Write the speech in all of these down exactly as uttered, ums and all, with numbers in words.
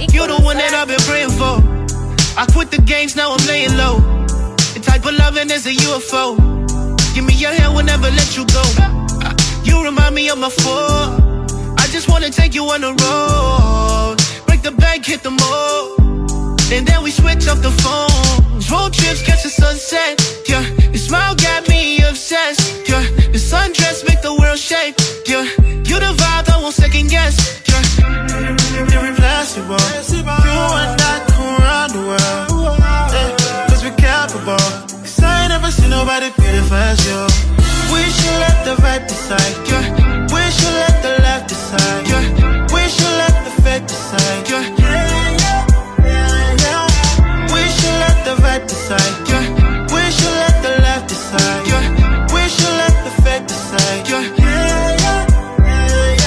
You the one that I've been praying for. I quit the games, now I'm laying low. The type of loving is a U F O. Give me your hand, we'll never let you go. You remind me of my four. I just wanna take you on the road. Break the bank, hit the mall. And then we switch up the phones. Road trips, catch the sunset. Yeah, your smile got me obsessed. Yeah, the sundress make the world shake. Yeah, you the vibe, I won't second guess. Yeah, irreplaceable. You and I come around the world. Yeah, cause we're capable. Cause I ain't never seen nobody beautiful as you. We should let the vibe decide. Yeah, we should let the left decide. Yeah, we should let the fake decide. Yeah, yeah, yeah, yeah. We should let the vibe decide. Yeah, we should let the left decide. Yeah, we should let the fake decide. Yeah, yeah, yeah,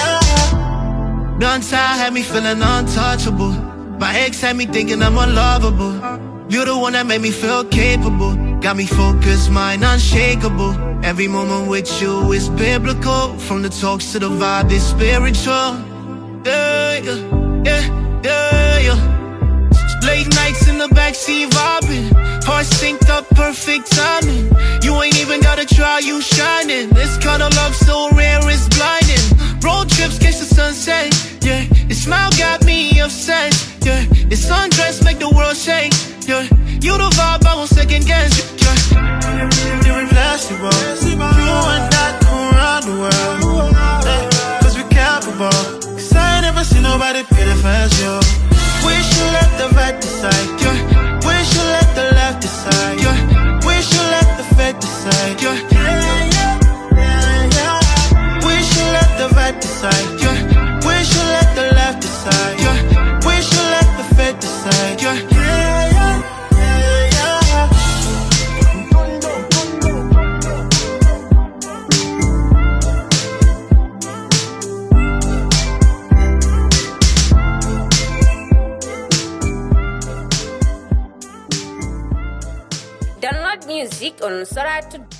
yeah. Downside had me feeling untouchable. My ex had me thinking I'm unlovable. You're the one that made me feel capable. Got me focused, mind unshakable. Every moment with you is biblical. From the talks to the vibe, it's spiritual. Yeah, yeah, yeah, yeah, yeah. Late nights in the backseat vibing. Hearts synced up, perfect timing. You ain't even gotta try, you shining. This kind of love so rare, it's blinding. Road trips, catch the sunset. Yeah, your smile got me obsessed. Yeah, your sundress make the world shake. Yeah, you the vibe, I won't second guess. Yeah, irreplaceable. You and I come around the world. Yeah, cause we're capable. Cause I ain't never seen nobody beautiful as you. We should let the vibe decide. Yeah, we should let the left decide. Yeah, we should let the fake decide. Yeah, yeah, yeah, yeah, yeah. We should let the vibe decide. Yeah, we should let the left decide. Yeah, we should let the fake decide. Yeah, yeah, yeah, yeah, yeah. Download music on Sora to